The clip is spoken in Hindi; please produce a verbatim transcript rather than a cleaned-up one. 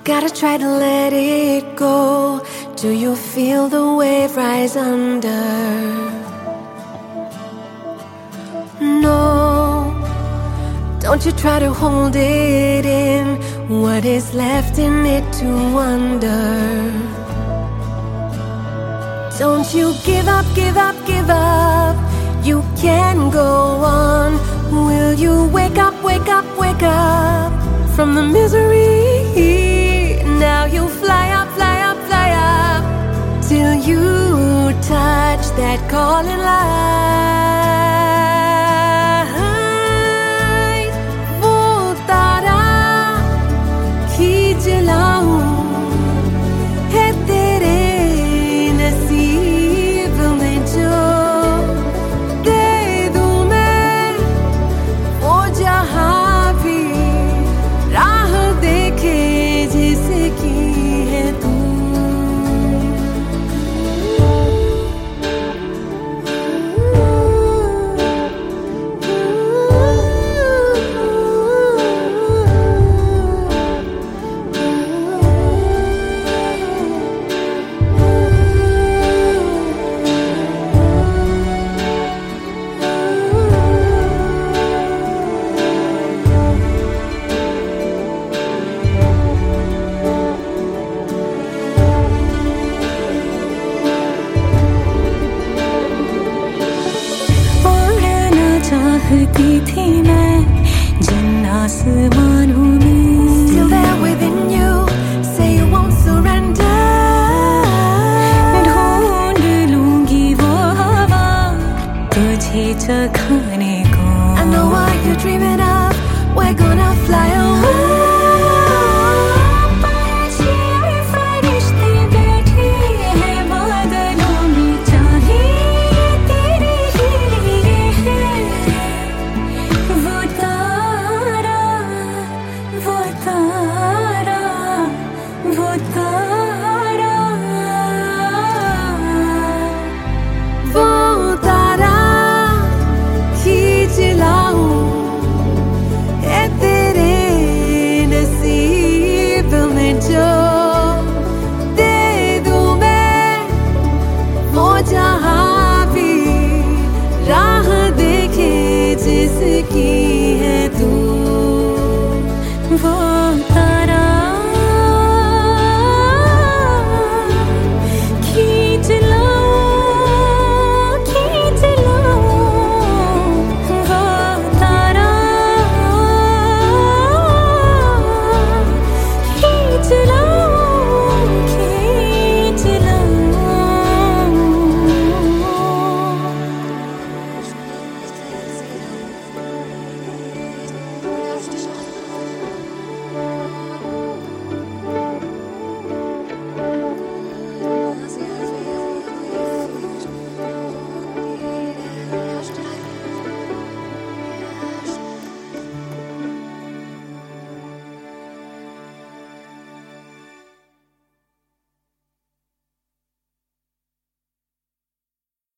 Gotta try to let it go. Do you feel the wave rise under? No, don't you try to hold it in. What is left in it to wonder? Don't you give up, give up, give up. You can go on. Will you wake up, wake up, wake up from the misery? Now you fly up, fly up, fly up till you touch that calling light. वो तारा खींच लाऊं है तेरे नसीब में जो दे दूं मैं वो जहां भी राह देखे जिसकी है तू. चाहती थी मैं जिन आसमानों में. Still there within you, say you won't surrender. ढूंढ लूंगी वो हवा तुझे चखाने को. I know what you're dreaming of. We're gonna fly away. वो तारा